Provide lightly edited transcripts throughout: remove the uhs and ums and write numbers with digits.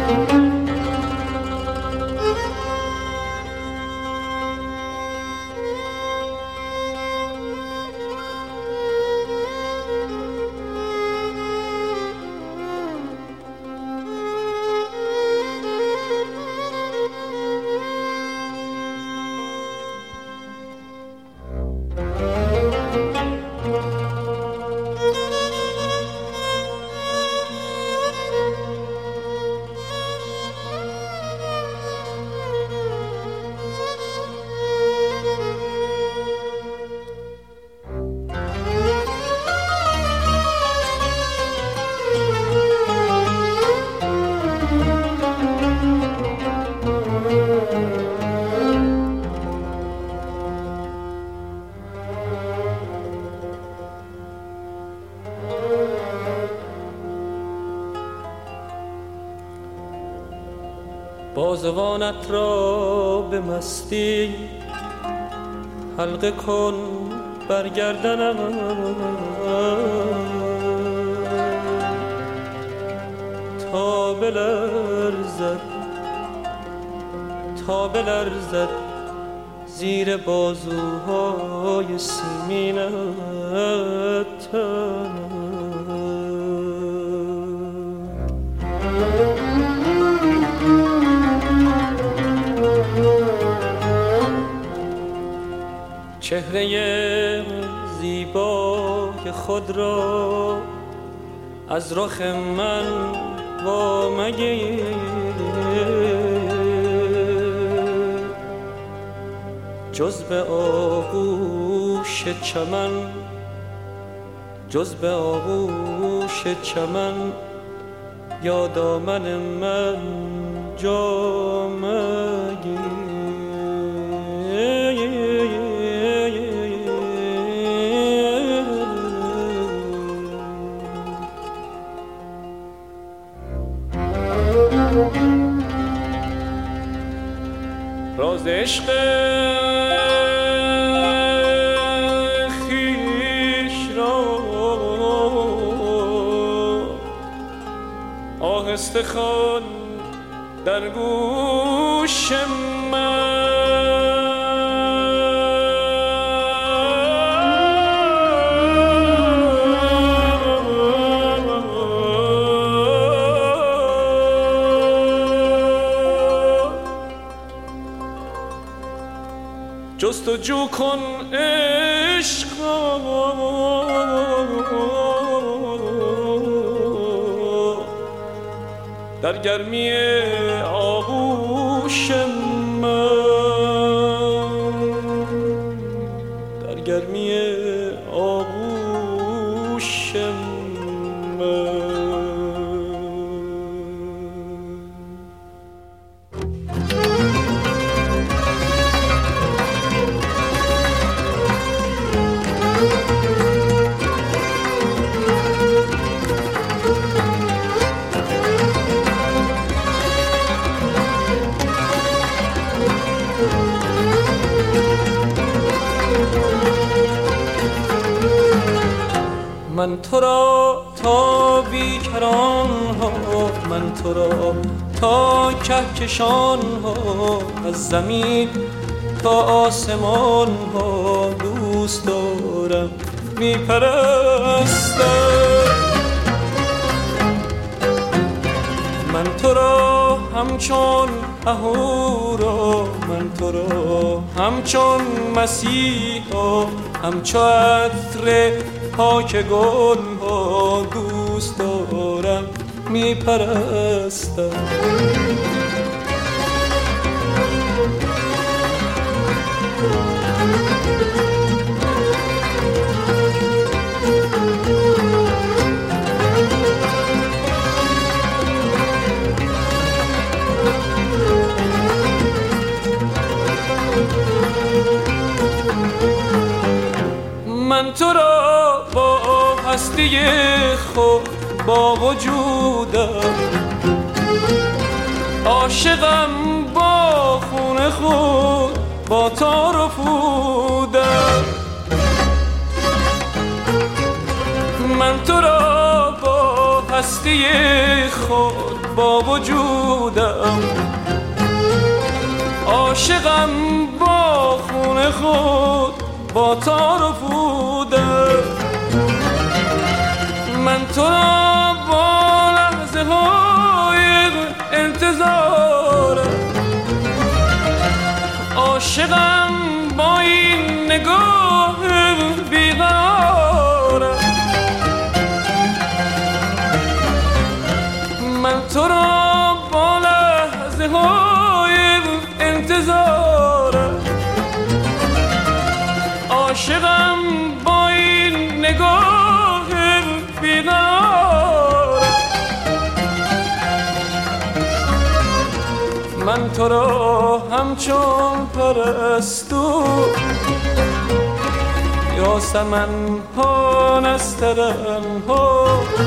بازوانت را به مستی حلقه کن بر گردنم، تا بلرزد زیر بازوهای سیمینت. چهره زیبای خود را از رخ من وامگیر، جز به آغوش چمن یا دامن من جا مگیر. راز عشق خویش را آهسته خوان در گوش من، جستجو کن عشق در گرمی آغوش من، در گرمی آغوش من. من تو را تا بیکران ها، من تو را تا کهکشان ها، از زمین تا آسمان ها دوست دارم میپرستم. من تو را همچون اهورا، من تو را همچون مسیحا، همچون عطر پاک گل ها دوست دارم میپرستم. من تو را با هستی خود با وجودم، عاشقم با خون خود با تار و پودم. من تو را با هستی خود با وجودم، عاشقم با خون خود با تار و پودم. من تو را با لحظه های انتظارم، عاشقم با این نگاه بیقرارم. من تو را با لحظه های انتظارم، عاشقم با این نگاه بیقرارم. من تو را همچون پرستو یاسمن ها نسترن ها،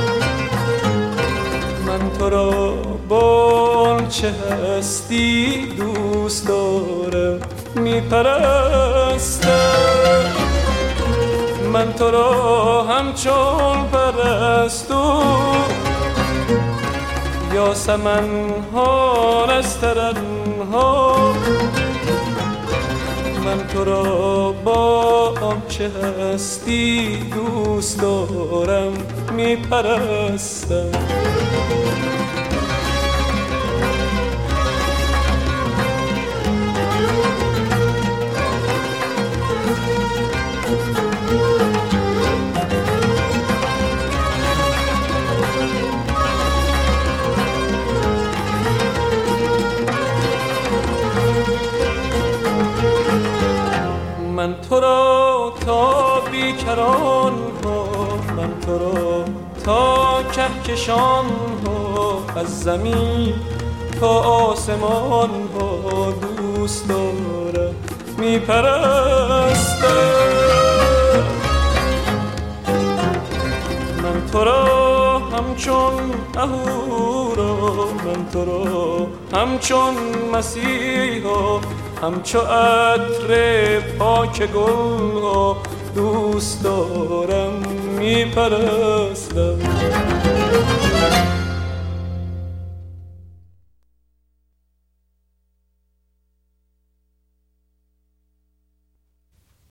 من تو را با چه هستی دوست دارم میپرستم. من تو را همچون پرستو یاسمن ها نسترن ها، من تو را با چه هستی دوست دارم میپرستم. من تو را تا بیکران ها، من تو را تا کهکشان ها، از زمین تا آسمان ها دوست دارم میپرستم. من تو را همچون اهورا، من تو را همچون مسیحا، همچو عطر پاک گل ها دوست دارم میپرستم.